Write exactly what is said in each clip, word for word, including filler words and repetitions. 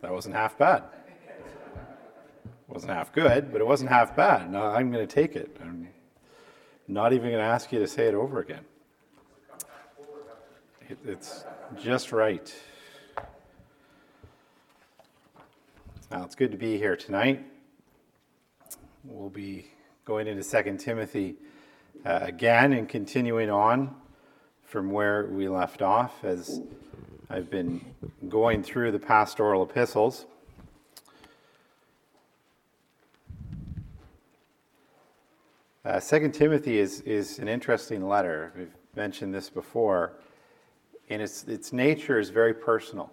That wasn't half bad. It wasn't half good, but it wasn't half bad. No, I'm going to take it. I'm not even going to ask you to say it over again. It, it's just right. Now, it's good to be here tonight. We'll be going into Second Timothy uh, again and continuing on from where we left off as I've been going through the pastoral epistles. Uh, Second Timothy is, is an interesting letter. We've mentioned this before, and its its nature is very personal.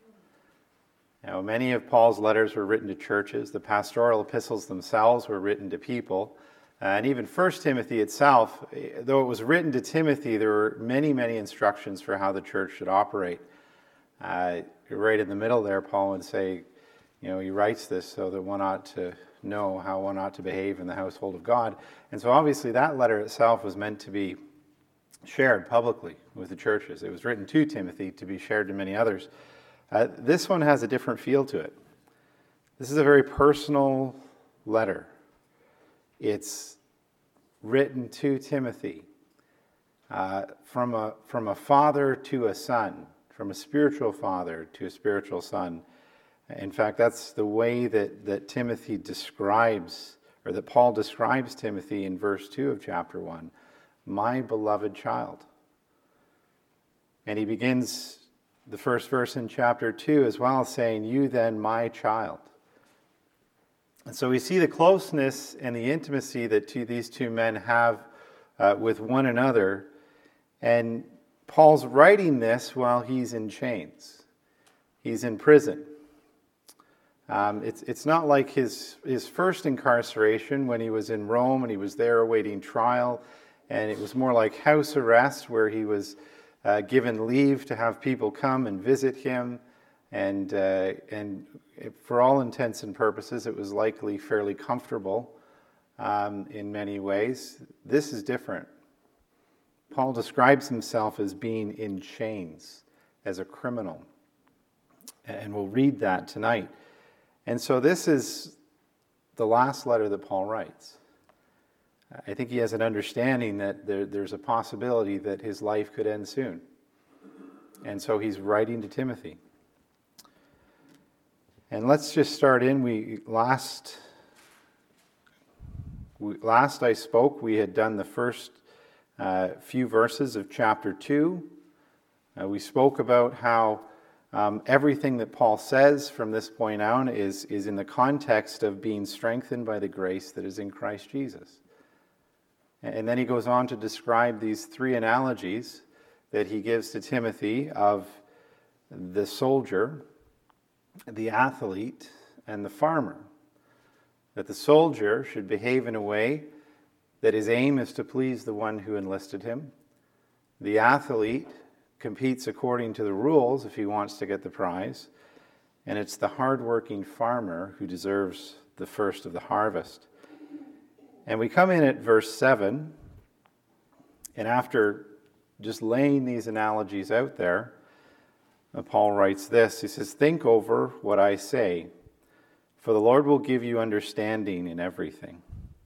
Now, many of Paul's letters were written to churches. The pastoral epistles themselves were written to people. Uh, and even First Timothy itself, though it was written to Timothy, there were many, many instructions for how the church should operate. Uh, right in the middle there, Paul would say, you know, he writes this so that one ought to know how one ought to behave in the household of God. And so obviously that letter itself was meant to be shared publicly with the churches. It was written to Timothy to be shared to many others. Uh, this one has a different feel to it. This is a very personal letter. It's written to Timothy uh, from a from a father to a son, from a spiritual father to a spiritual son. In fact, that's the way that, that Timothy describes, or that Paul describes Timothy in verse two of chapter one, my beloved child. And he begins the first verse in chapter two as well, saying, you then, my child. And so we see the closeness and the intimacy that two, these two men have uh, with one another. And Paul's writing this while he's in chains. He's in prison. Um, it's it's not like his his first incarceration when he was in Rome and he was there awaiting trial, and it was more like house arrest where he was uh, given leave to have people come and visit him, and uh, and for all intents and purposes it was likely fairly comfortable um, in many ways. This is different. Paul describes himself as being in chains, as a criminal, and we'll read that tonight. And so this is the last letter that Paul writes. I think he has an understanding that there, there's a possibility that his life could end soon. And so he's writing to Timothy. And let's just start in. We last, we, last I spoke, we had done the first uh, few verses of chapter two. Uh, we spoke about how Um, everything that Paul says from this point on is, is in the context of being strengthened by the grace that is in Christ Jesus. And then he goes on to describe these three analogies that he gives to Timothy of the soldier, the athlete, and the farmer. That the soldier should behave in a way that his aim is to please the one who enlisted him. The athlete competes according to the rules if he wants to get the prize, and it's the hardworking farmer who deserves the first of the harvest. And we come in at verse seven, and after just laying these analogies out there, Paul writes this. He says, think over what I say, for the Lord will give you understanding in everything.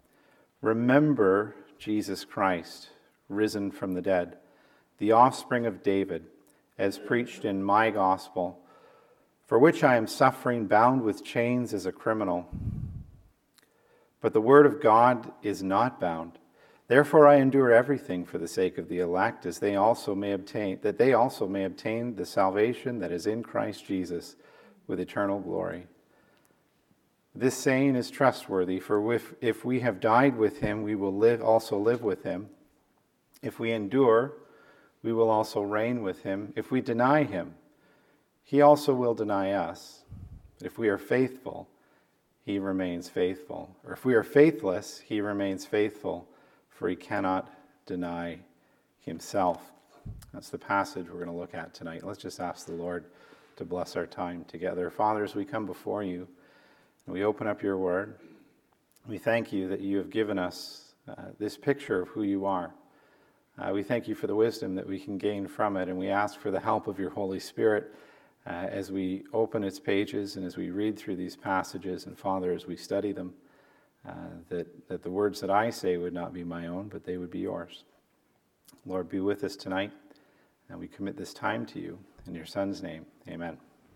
Remember Jesus Christ, risen from the dead, the offspring of David, as preached in my gospel, for which I am suffering, bound with chains as a criminal. But the word of God is not bound. Therefore I endure everything for the sake of the elect, as they also may obtain, that they also may obtain the salvation that is in Christ Jesus with eternal glory. This saying is trustworthy, for if, if we have died with him, we will live also live with him. If we endure, we will also reign with him. If we deny him, he also will deny us. But if we are faithful, he remains faithful. Or if we are faithless, he remains faithful, for he cannot deny himself. That's the passage we're going to look at tonight. Let's just ask the Lord to bless our time together. Father, as we come before you and we open up your word, we thank you that you have given us uh, this picture of who you are. Uh, we thank you for the wisdom that we can gain from it, and we ask for the help of your Holy Spirit uh, as we open its pages and as we read through these passages, and Father, as we study them, uh, that, that the words that I say would not be my own, but they would be yours. Lord, be with us tonight, and we commit this time to you. In your Son's name, amen.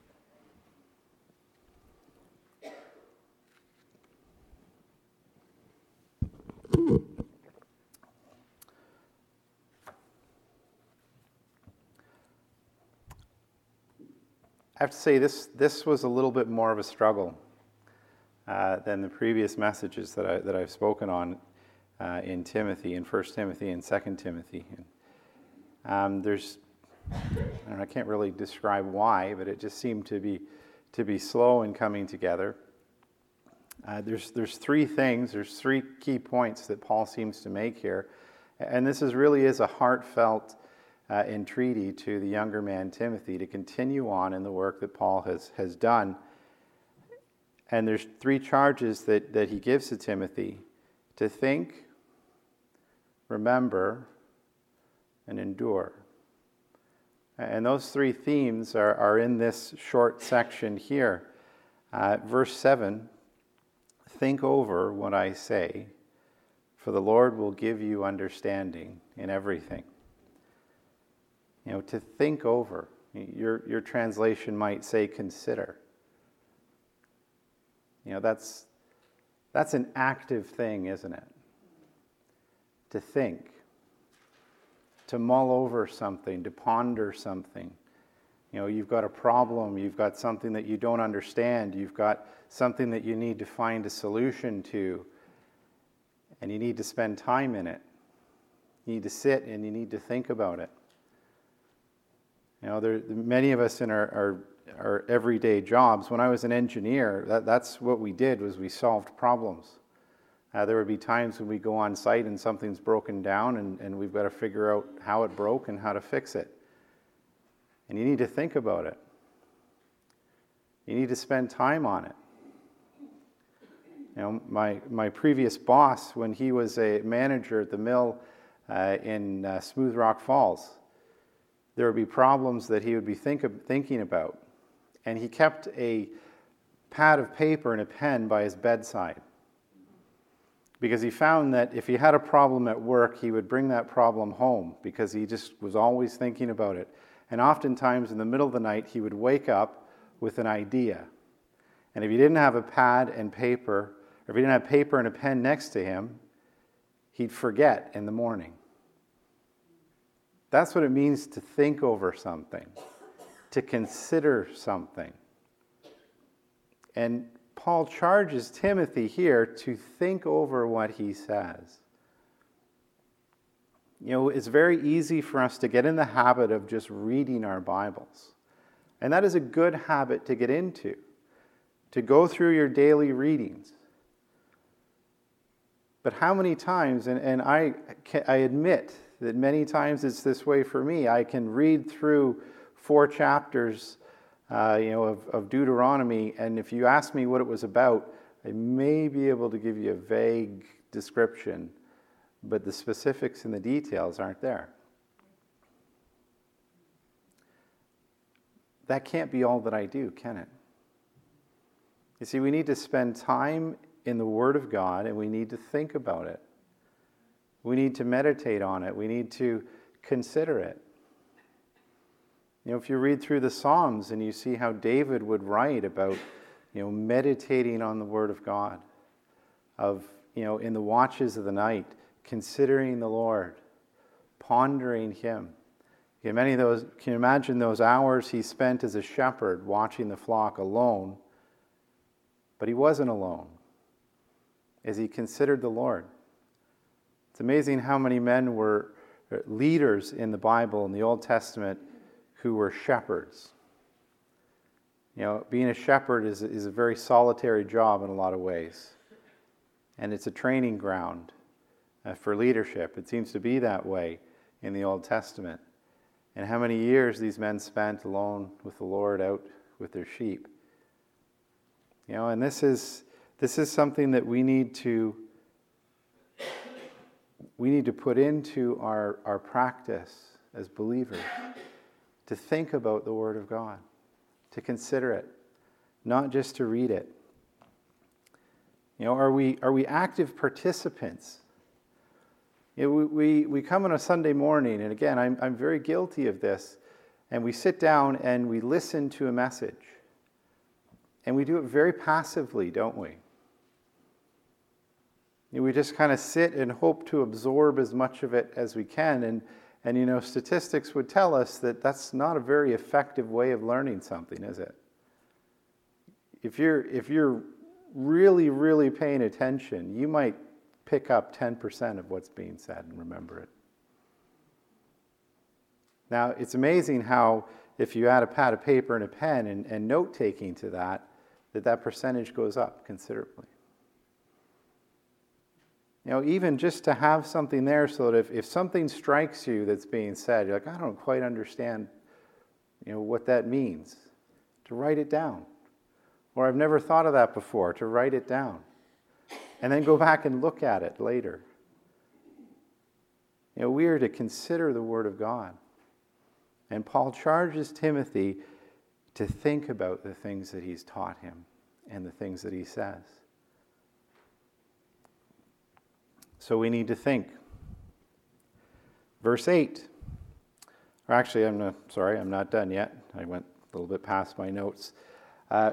I have to say this this was a little bit more of a struggle uh, than the previous messages that I that I've spoken on uh, in Timothy, in First Timothy and Second Timothy. And, um, there's I, don't know, I can't really describe why, but it just seemed to be to be slow in coming together. Uh, there's there's three things, there's three key points that Paul seems to make here, and this is really is a heartfelt Uh, entreaty to the younger man Timothy to continue on in the work that Paul has, has done. And there's three charges that, that he gives to Timothy: to think, remember, and endure. And those three themes are, are in this short section here. Uh, verse seven, think over what I say, for the Lord will give you understanding in everything. You know, to think over. Your your translation might say consider. You know, that's that's an active thing, isn't it? To think, to mull over something, to ponder something. You know, you've got a problem, you've got something that you don't understand, you've got something that you need to find a solution to, and you need to spend time in it. You need to sit and you need to think about it. You know, there many of us in our, our, our everyday jobs, when I was an engineer, that, that's what we did, was we solved problems. Uh, there would be times when we go on site and something's broken down and, and we've got to figure out how it broke and how to fix it. And you need to think about it. You need to spend time on it. You know, my, my previous boss, when he was a manager at the mill uh, in uh, Smooth Rock Falls, there would be problems that he would be think of, thinking about. And he kept a pad of paper and a pen by his bedside. Because he found that if he had a problem at work, he would bring that problem home because he just was always thinking about it. And oftentimes in the middle of the night, he would wake up with an idea. And if he didn't have a pad and paper, or if he didn't have paper and a pen next to him, he'd forget in the morning. That's what it means to think over something, to consider something. And Paul charges Timothy here to think over what he says. You know, it's very easy for us to get in the habit of just reading our Bibles. And that is a good habit to get into, to go through your daily readings. But how many times, and, and I, I admit that many times it's this way for me. I can read through four chapters uh, you know, of, of Deuteronomy, and if you ask me what it was about, I may be able to give you a vague description, but the specifics and the details aren't there. That can't be all that I do, can it? You see, we need to spend time in the Word of God, and we need to think about it. We need to meditate on it. We need to consider it. You know, if you read through the Psalms and you see how David would write about, you know, meditating on the Word of God, of, you know, in the watches of the night, considering the Lord, pondering Him. You know, many of those, can you imagine those hours he spent as a shepherd watching the flock alone? But he wasn't alone, as he considered the Lord. It's amazing how many men were leaders in the Bible, in the Old Testament, who were shepherds. You know, being a shepherd is, is a very solitary job in a lot of ways. And it's a training ground uh, for leadership. It seems to be that way in the Old Testament. And how many years these men spent alone with the Lord out with their sheep. You know, and this is this is something that we need to we need to put into our, our practice as believers, to think about the Word of God, to consider it, not just to read it? You know, are we are we active participants? You know, we, we, we come on a Sunday morning, and again, I'm, I'm very guilty of this, and we sit down and we listen to a message. And we do it very passively, don't we? You know, we just kind of sit and hope to absorb as much of it as we can. And, and, you know, statistics would tell us that that's not a very effective way of learning something, is it? If you're, if you're really, really paying attention, you might pick up ten percent of what's being said and remember it. Now, it's amazing how if you add a pad of paper and a pen and, and note-taking to that, that that percentage goes up considerably. You know, even just to have something there so that if, if something strikes you that's being said, you're like, I don't quite understand, you know, what that means, to write it down. Or I've never thought of that before, to write it down. And then go back and look at it later. You know, we are to consider the Word of God. And Paul charges Timothy to think about the things that he's taught him and the things that he says. So we need to think. Verse eight. Or actually, I'm not, sorry, I'm not done yet. I went a little bit past my notes. Uh,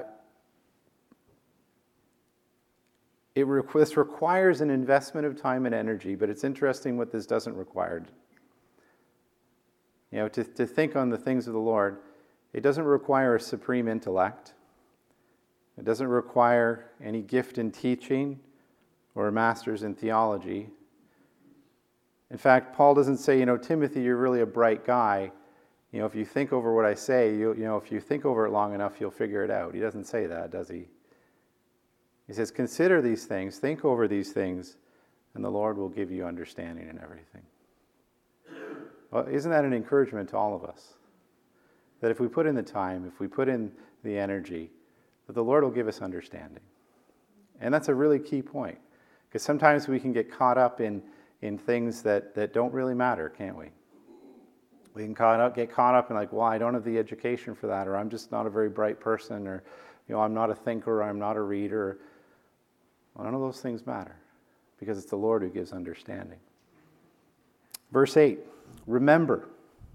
It re- this requires an investment of time and energy, but it's interesting what this doesn't require. You know, to, to think on the things of the Lord, it doesn't require a supreme intellect. It doesn't require any gift in teaching or a master's in theology. In fact, Paul doesn't say, you know, Timothy, you're really a bright guy. You know, if you think over what I say, you, you know, if you think over it long enough, you'll figure it out. He doesn't say that, does he? He says, consider these things, think over these things, and the Lord will give you understanding in everything. Well, isn't that an encouragement to all of us? That if we put in the time, if we put in the energy, that the Lord will give us understanding. And that's a really key point. Because sometimes we can get caught up in, in things that, that don't really matter, can't we? We can caught up, get caught up in like, well, I don't have the education for that, or I'm just not a very bright person, or you know, I'm not a thinker, or I'm not a reader. Well, none of those things matter, because it's the Lord who gives understanding. Verse eight, remember.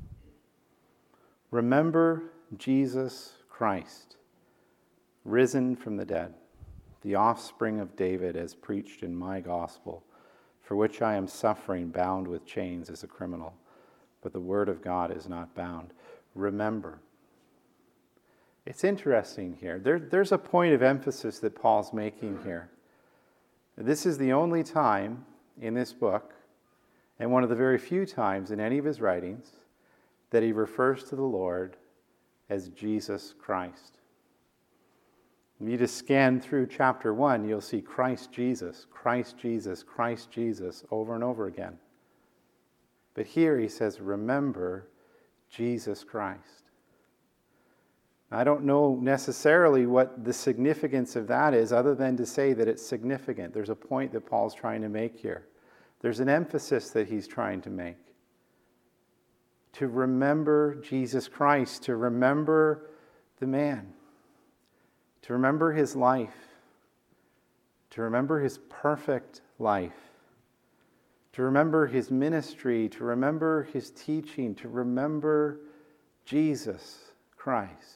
Remember Jesus Christ, risen from the dead, the offspring of David as preached in my gospel, for which I am suffering, bound with chains as a criminal. But the word of God is not bound. Remember. It's interesting here. There, there's a point of emphasis that Paul's making here. This is the only time in this book, and one of the very few times in any of his writings, that he refers to the Lord as Jesus Christ. If you just scan through chapter one, you'll see Christ Jesus, Christ Jesus, Christ Jesus over and over again. But here he says, remember Jesus Christ. I don't know necessarily what the significance of that is, other than to say that it's significant. There's a point that Paul's trying to make here. There's an emphasis that he's trying to make. To remember Jesus Christ, to remember the man, to remember his life, to remember his perfect life, to remember his ministry, to remember his teaching, to remember Jesus Christ.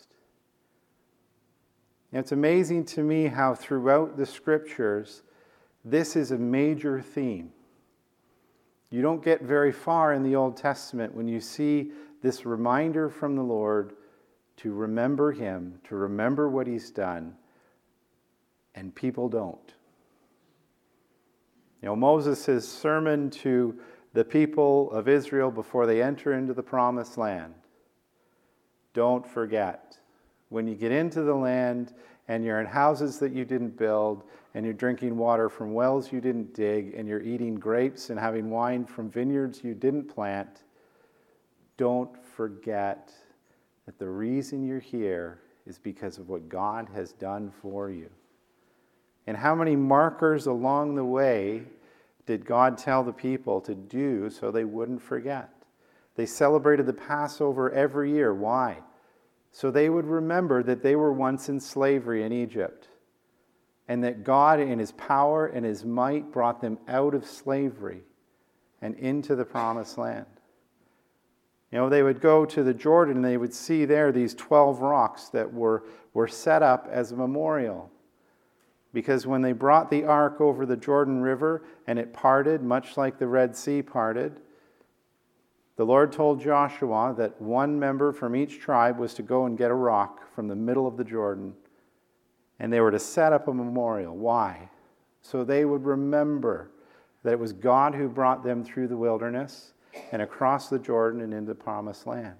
And it's amazing to me how throughout the scriptures, this is a major theme. You don't get very far in the Old Testament when you see this reminder from the Lord to remember him, to remember what he's done, and people don't. You know, Moses' sermon to the people of Israel before they enter into the promised land. Don't forget. When you get into the land and you're in houses that you didn't build, and you're drinking water from wells you didn't dig, and you're eating grapes and having wine from vineyards you didn't plant, don't forget that the reason you're here is because of what God has done for you. And how many markers along the way did God tell the people to do so they wouldn't forget? They celebrated the Passover every year. Why? So they would remember that they were once in slavery in Egypt, and that God in his power and his might brought them out of slavery and into the promised land. You know, they would go to the Jordan and they would see there these twelve rocks that were, were set up as a memorial. Because when they brought the ark over the Jordan River and it parted, much like the Red Sea parted, the Lord told Joshua that one member from each tribe was to go and get a rock from the middle of the Jordan, and they were to set up a memorial. Why? So they would remember that it was God who brought them through the wilderness and across the Jordan and into the promised land.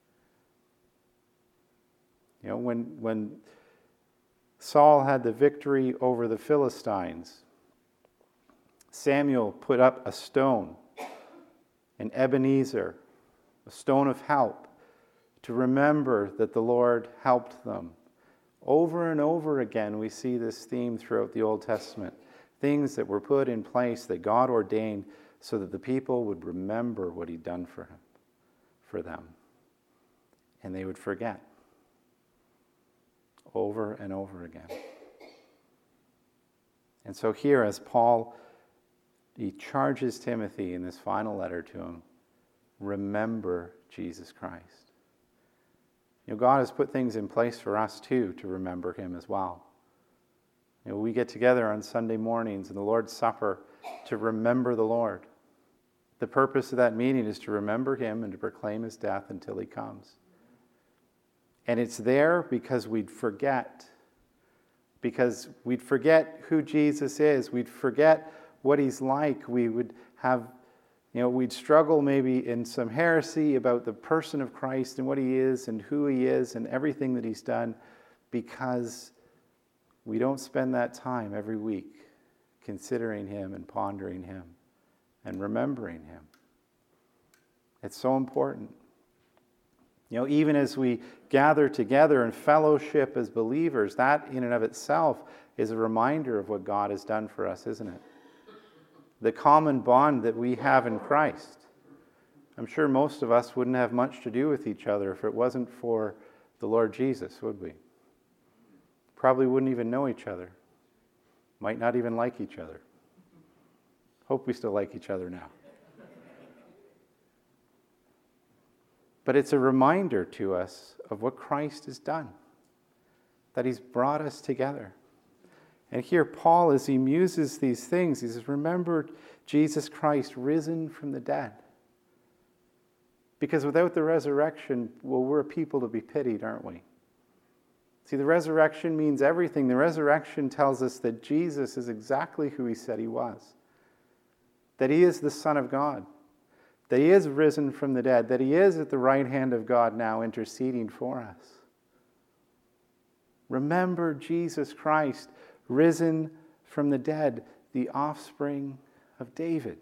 You know, when, when Saul had the victory over the Philistines, Samuel put up a stone, an Ebenezer, a stone of help, to remember that the Lord helped them. Over and over again, we see this theme throughout the Old Testament. Things that were put in place that God ordained so that the people would remember what he'd done for him, for them. And they would forget. Over and over again. And so here, as Paul, he charges Timothy in this final letter to him, remember Jesus Christ. You know, God has put things in place for us too to remember him as well. You know, we get together on Sunday mornings in the Lord's Supper to remember the Lord. The purpose of that meeting is to remember him and to proclaim his death until he comes. And it's there because we'd forget. Because we'd forget who Jesus is. We'd forget what he's like. We would have, you know, we'd struggle maybe in some heresy about the person of Christ and what he is and who he is and everything that he's done, because we don't spend that time every week considering him and pondering him and remembering him. It's so important. You know, even as we gather together in fellowship as believers, that in and of itself is a reminder of what God has done for us, isn't it? The common bond that we have in Christ. I'm sure most of us wouldn't have much to do with each other if it wasn't for the Lord Jesus, would we? Probably wouldn't even know each other. Might not even like each other. Hope we still like each other now. But it's a reminder to us of what Christ has done, that he's brought us together. And here Paul, as he muses these things, he says, remember Jesus Christ risen from the dead. Because without the resurrection, well, we're a people to be pitied, aren't we? See, the resurrection means everything. The resurrection tells us that Jesus is exactly who he said he was. That he is the Son of God. That he is risen from the dead. That he is at the right hand of God now interceding for us. Remember Jesus Christ, risen from the dead, the offspring of David.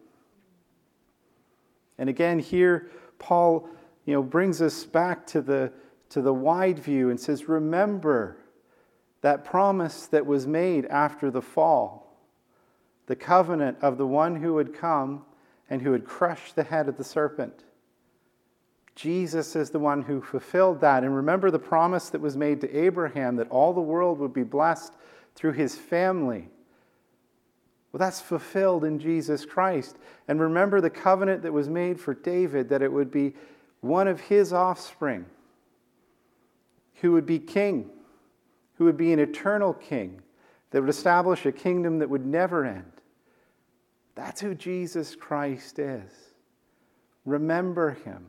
And again, here Paul, you know, brings us back to the to the wide view and says, remember that promise that was made after the fall, the covenant of the one who would come and who would crush the head of the serpent. Jesus is the one who fulfilled that. And remember the promise that was made to Abraham that all the world would be blessed through his family. Well, that's fulfilled in Jesus Christ. And remember the covenant that was made for David, that it would be one of his offspring who would be king, who would be an eternal king, that would establish a kingdom that would never end. That's who Jesus Christ is. Remember him.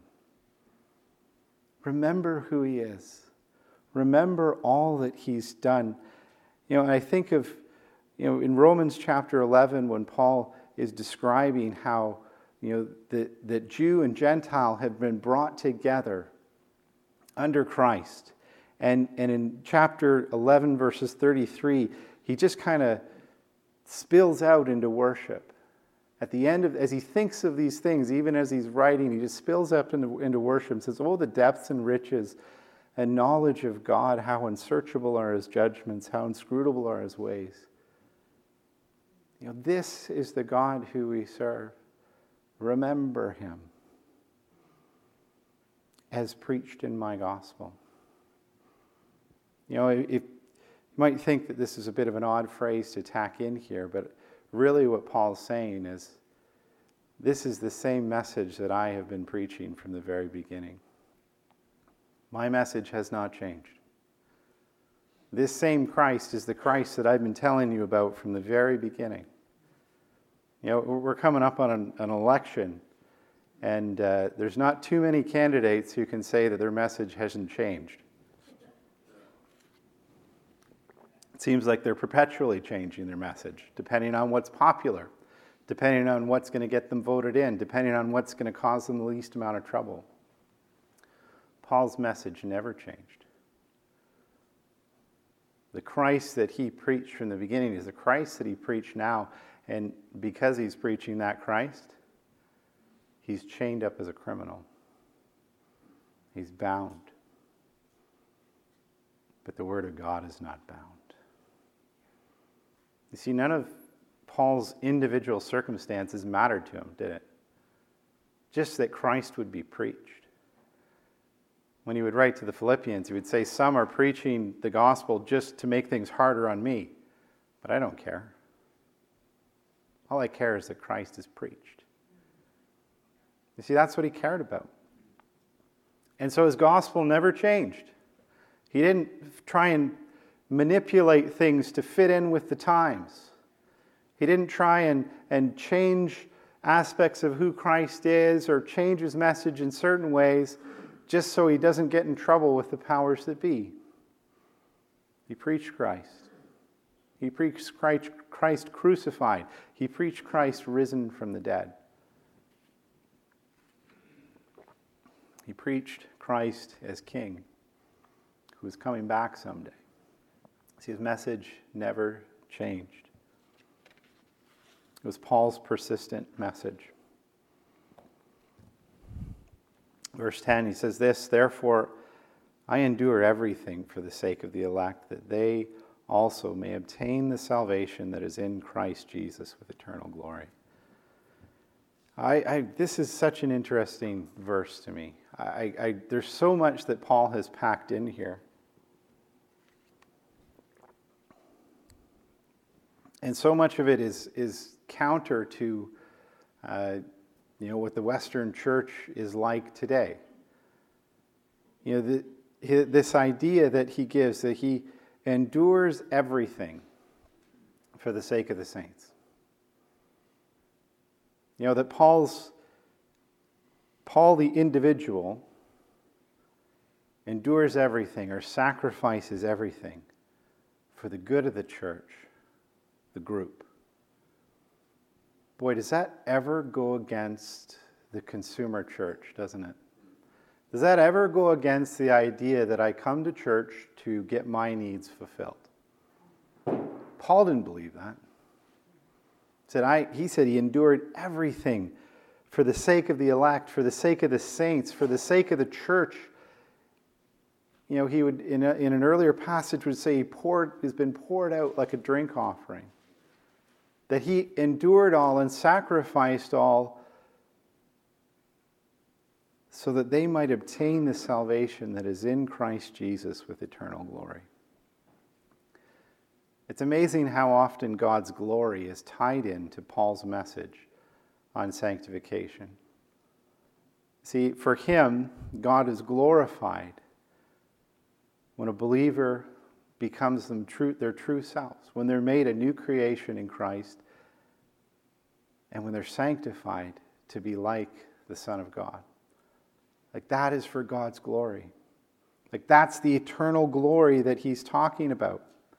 Remember who he is. Remember all that he's done. You know, I think of, you know, in Romans chapter eleven, when Paul is describing how, you know, that, that Jew and Gentile have been brought together under Christ. And, and in chapter eleven, verses thirty-three, he just kind of spills out into worship. At the end of, as he thinks of these things, even as he's writing, he just spills up into, into worship and says, oh, the depths and riches and knowledge of God, how unsearchable are his judgments, how inscrutable are his ways. You know, this is the God who we serve. Remember him as preached in my gospel. You know, if, you might think that this is a bit of an odd phrase to tack in here, but really what Paul's saying is, this is the same message that I have been preaching from the very beginning. My message has not changed. This same Christ is the Christ that I've been telling you about from the very beginning. You know, we're coming up on an, an election, and uh, there's not too many candidates who can say that their message hasn't changed. It seems like they're perpetually changing their message, depending on what's popular, depending on what's going to get them voted in, depending on what's going to cause them the least amount of trouble. Paul's message never changed. The Christ that he preached from the beginning is the Christ that he preached now, and because he's preaching that Christ, he's chained up as a criminal. He's bound. But the Word of God is not bound. You see, none of Paul's individual circumstances mattered to him, did it? Just that Christ would be preached. When he would write to the Philippians, he would say, some are preaching the gospel just to make things harder on me, but I don't care. All I care is that Christ is preached. You see, that's what he cared about. And so his gospel never changed. He didn't try and manipulate things to fit in with the times. He didn't try and, and change aspects of who Christ is or change his message in certain ways just so he doesn't get in trouble with the powers that be. He preached Christ. He preached Christ, Christ crucified. He preached Christ risen from the dead. He preached Christ as King, who is coming back someday. See, his message never changed. It was Paul's persistent message. Verse ten, he says this, therefore I endure everything for the sake of the elect, that they also may obtain the salvation that is in Christ Jesus with eternal glory. I, I this is such an interesting verse to me. I, I, there's so much that Paul has packed in here. And so much of it is, is counter to uh, you know, what the Western church is like today. You know, the, this idea that he gives, that he endures everything for the sake of the saints. You know, that Paul's, Paul the individual endures everything or sacrifices everything for the good of the church, the group. Boy, does that ever go against the consumer church, doesn't it? Does that ever go against the idea that I come to church to get my needs fulfilled? Paul didn't believe that. He said, I, he said he endured everything for the sake of the elect, for the sake of the saints, for the sake of the church. You know, he would, in, a, in an earlier passage, would say he poured, has been poured out like a drink offering. That he endured all and sacrificed all so that they might obtain the salvation that is in Christ Jesus with eternal glory. It's amazing how often God's glory is tied into Paul's message on sanctification. See, for him, God is glorified when a believer becomes them true, their true selves, when they're made a new creation in Christ, and when they're sanctified to be like the Son of God. Like that is for God's glory. Like that's the eternal glory that he's talking about.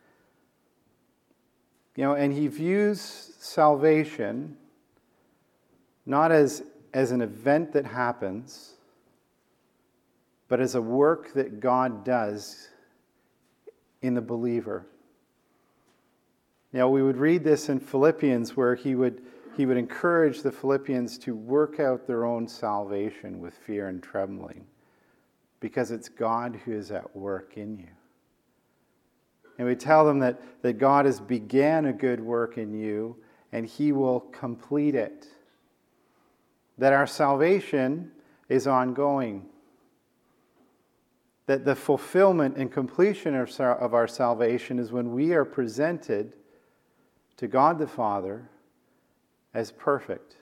You know, and he views salvation not as, as an event that happens, but as a work that God does in the believer. You know, we would read this in Philippians where he would he would encourage the Philippians to work out their own salvation with fear and trembling, because it's God who is at work in you. And we tell them that, that God has began a good work in you, and he will complete it. That our salvation is ongoing. that the fulfillment and completion of our, of our salvation is when we are presented to God the Father as perfect,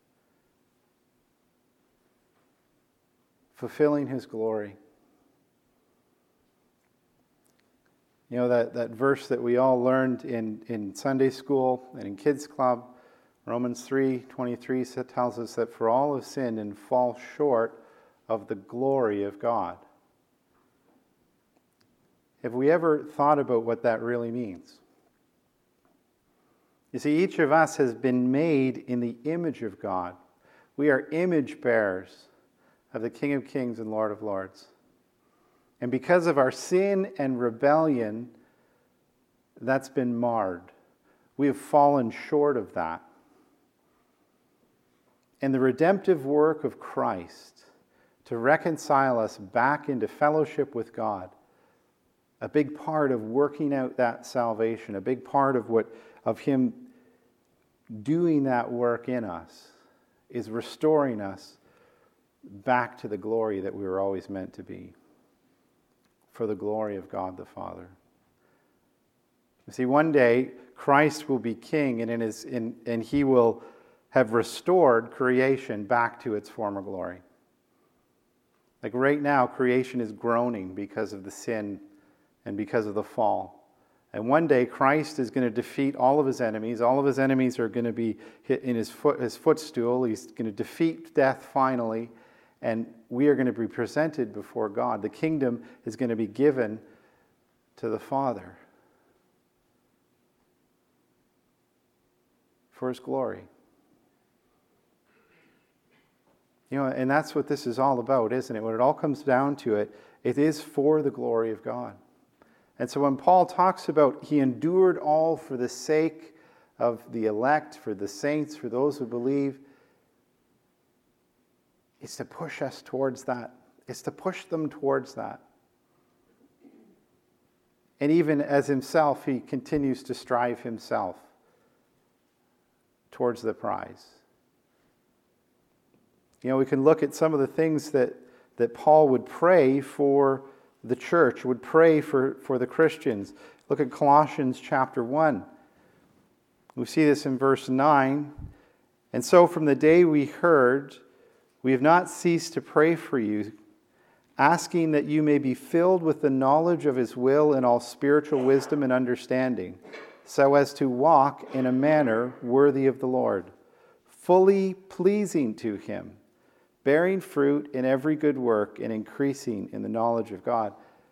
fulfilling His glory. You know, that, that verse that we all learned in, in Sunday school and in Kids Club, Romans three twenty-three tells us that for all have sinned and fall short of the glory of God. Have we ever thought about what that really means? You see, each of us has been made in the image of God. We are image bearers of the King of Kings and Lord of Lords. And because of our sin and rebellion, that's been marred. We have fallen short of that. And the redemptive work of Christ to reconcile us back into fellowship with God, a big part of working out that salvation, a big part of what of Him doing that work in us, is restoring us back to the glory that we were always meant to be, for the glory of God the Father. You see, one day Christ will be king, and in his in, and He will have restored creation back to its former glory. Like right now, creation is groaning because of the sin and because of the fall. And one day Christ is going to defeat all of His enemies. All of His enemies are going to be hit in his foot, his footstool. He's going to defeat death finally. And we are going to be presented before God. The kingdom is going to be given to the Father for His glory. You know, and that's what this is all about, isn't it? When it all comes down to it, it is for the glory of God. And so when Paul talks about He endured all for the sake of the elect, for the saints, for those who believe, it's to push us towards that. It's to push them towards that. And even as Himself, He continues to strive Himself towards the prize. You know, we can look at some of the things that, that Paul would pray for the church, would pray for, for the Christians. Look at Colossians chapter one. We see this in verse nine. And so from the day we heard, we have not ceased to pray for you, asking that you may be filled with the knowledge of His will and all spiritual wisdom and understanding, so as to walk in a manner worthy of the Lord, fully pleasing to Him, bearing fruit in every good work and increasing in the knowledge of God.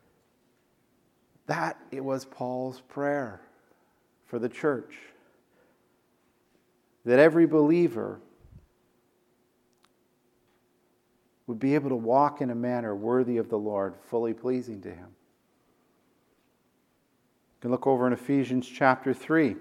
That it was Paul's prayer for the church, that every believer would be able to walk in a manner worthy of the Lord, fully pleasing to Him. You can look over in Ephesians chapter three.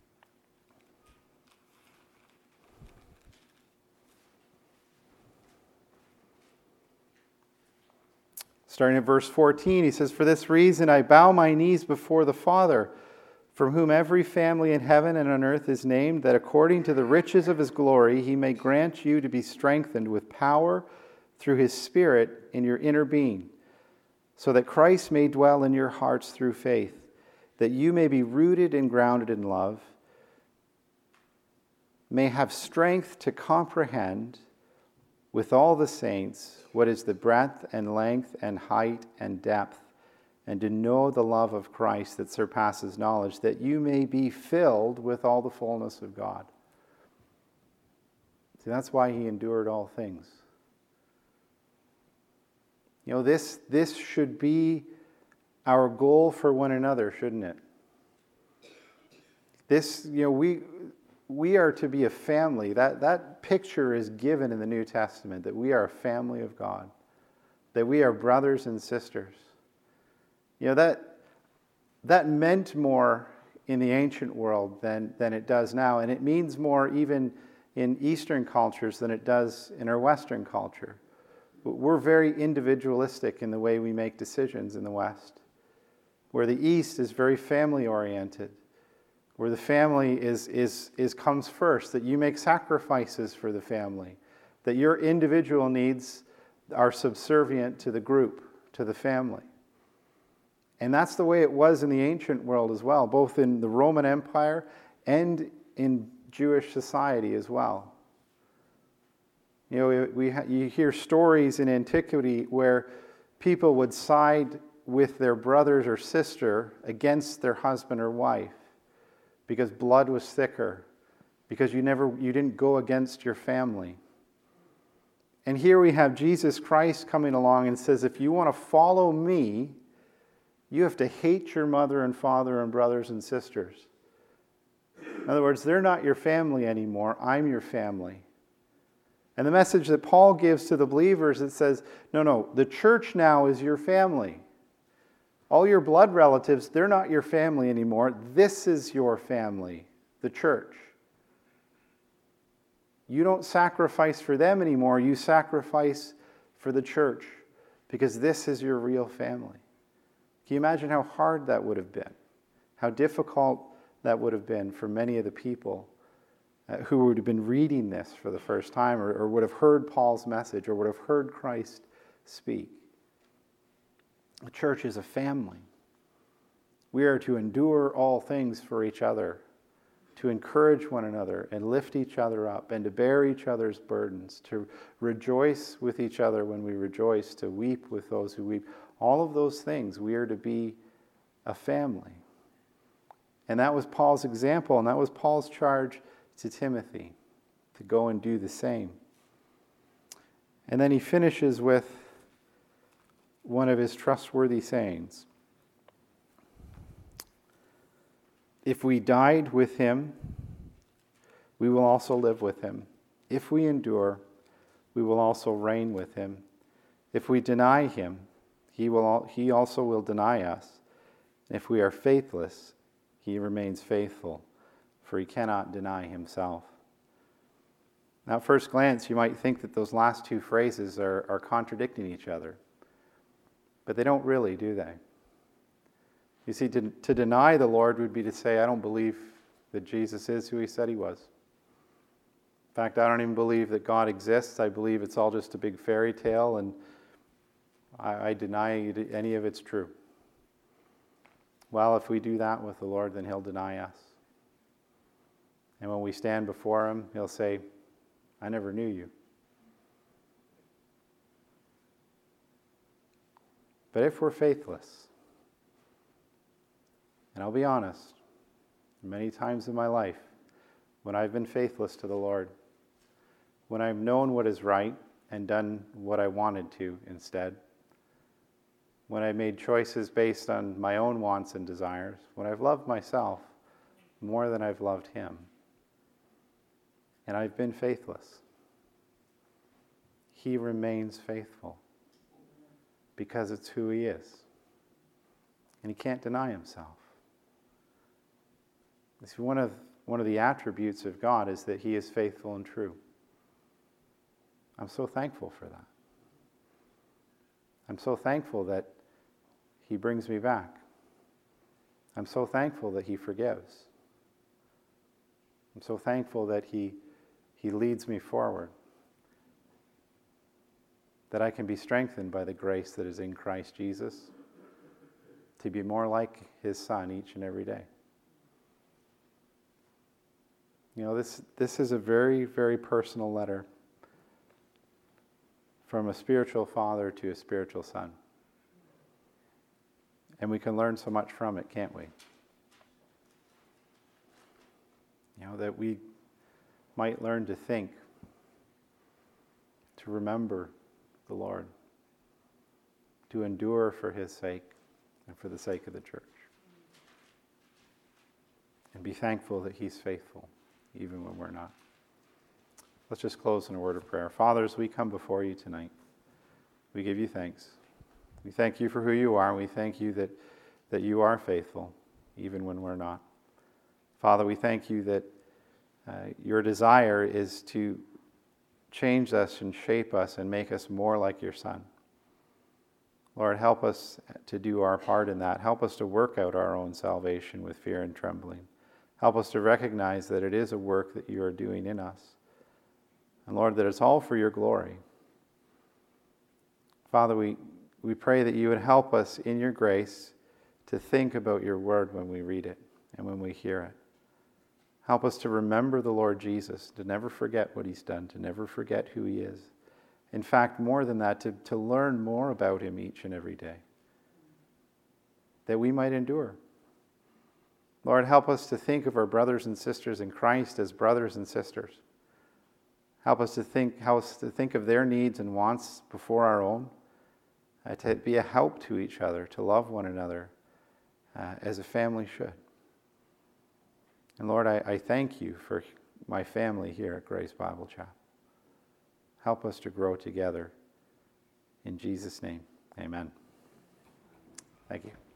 Starting at verse fourteen, he says, "For this reason I bow my knees before the Father, from whom every family in heaven and on earth is named, that according to the riches of His glory He may grant you to be strengthened with power through His Spirit in your inner being, so that Christ may dwell in your hearts through faith, that you may be rooted and grounded in love, may have strength to comprehend with all the saints what is the breadth and length and height and depth, and to know the love of Christ that surpasses knowledge, that you may be filled with all the fullness of God." See, that's why He endured all things. You know, this, this should be our goal for one another, shouldn't it? This, you know, we we are to be a family. That, that picture is given in the New Testament, that we are a family of God, that we are brothers and sisters. You know, that that meant more in the ancient world than, than it does now, and it means more even in Eastern cultures than it does in our Western culture. We're very individualistic in the way we make decisions in the West, where the East is very family-oriented, where the family is, is, is comes first, that you make sacrifices for the family, that your individual needs are subservient to the group, to the family. And that's the way it was in the ancient world as well, both in the Roman Empire and in Jewish society as well. You know, we, you hear stories in antiquity where people would side with their brothers or sister against their husband or wife because blood was thicker, because you never you didn't go against your family. And here we have Jesus Christ coming along and says, if you want to follow me, you have to hate your mother and father and brothers and sisters. In other words, they're not your family anymore. I'm your family. And the message that Paul gives to the believers, it says, no, no, the church now is your family. All your blood relatives, they're not your family anymore. This is your family, the church. You don't sacrifice for them anymore. You sacrifice for the church because this is your real family. Can you imagine how hard that would have been? How difficult that would have been for many of the people uh, who would have been reading this for the first time, or, or would have heard Paul's message, or would have heard Christ speak. The church is a family. We are to endure all things for each other, to encourage one another and lift each other up, and to bear each other's burdens, to rejoice with each other when we rejoice, to weep with those who weep. All of those things, we are to be a family. And that was Paul's example, and that was Paul's charge to Timothy, to go and do the same. And then he finishes with one of his trustworthy sayings. If we died with him, we will also live with him. If we endure, we will also reign with him. If we deny him, he will he also will deny us. If we are faithless, he remains faithful, for he cannot deny himself. Now, at first glance, you might think that those last two phrases are, are contradicting each other. But they don't really, do they? You see, to, to deny the Lord would be to say, I don't believe that Jesus is who he said he was. In fact, I don't even believe that God exists. I believe it's all just a big fairy tale, and I, I deny any of it's true. Well, if we do that with the Lord, then he'll deny us. And when we stand before him, he'll say, I never knew you. But if we're faithless, and I'll be honest, many times in my life, when I've been faithless to the Lord, when I've known what is right and done what I wanted to instead, when I made choices based on my own wants and desires, when I've loved myself more than I've loved him, and I've been faithless, he remains faithful because it's who he is. And he can't deny himself. This is one of, one of the attributes of God is that he is faithful and true. I'm so thankful for that. I'm so thankful that he brings me back. I'm so thankful that he forgives. I'm so thankful that he, he leads me forward. That I can be strengthened by the grace that is in Christ Jesus to be more like his Son each and every day. You know, this, this is a very, very personal letter from a spiritual father to a spiritual son. And we can learn so much from it, can't we? You know, that we might learn to think, to remember the Lord, to endure for his sake and for the sake of the church. And be thankful that he's faithful, even when we're not. Let's just close in a word of prayer. Father, as we come before you tonight, we give you thanks. We thank you for who you are. We thank you that, that you are faithful, even when we're not. Father, we thank you that uh, your desire is to change us and shape us and make us more like your Son. Lord, help us to do our part in that. Help us to work out our own salvation with fear and trembling. Help us to recognize that it is a work that you are doing in us. And Lord, that it's all for your glory. Father, we, we pray that you would help us in your grace to think about your word when we read it and when we hear it. Help us to remember the Lord Jesus, to never forget what he's done, to never forget who he is. In fact, more than that, to, to learn more about him each and every day, that we might endure. Lord, help us to think of our brothers and sisters in Christ as brothers and sisters. Help us to think, help us to think of their needs and wants before our own, uh, to be a help to each other, to love one another uh, as a family should. And Lord, I, I thank you for my family here at Grace Bible Chapel. Help us to grow together. In Jesus' name, amen. Thank you.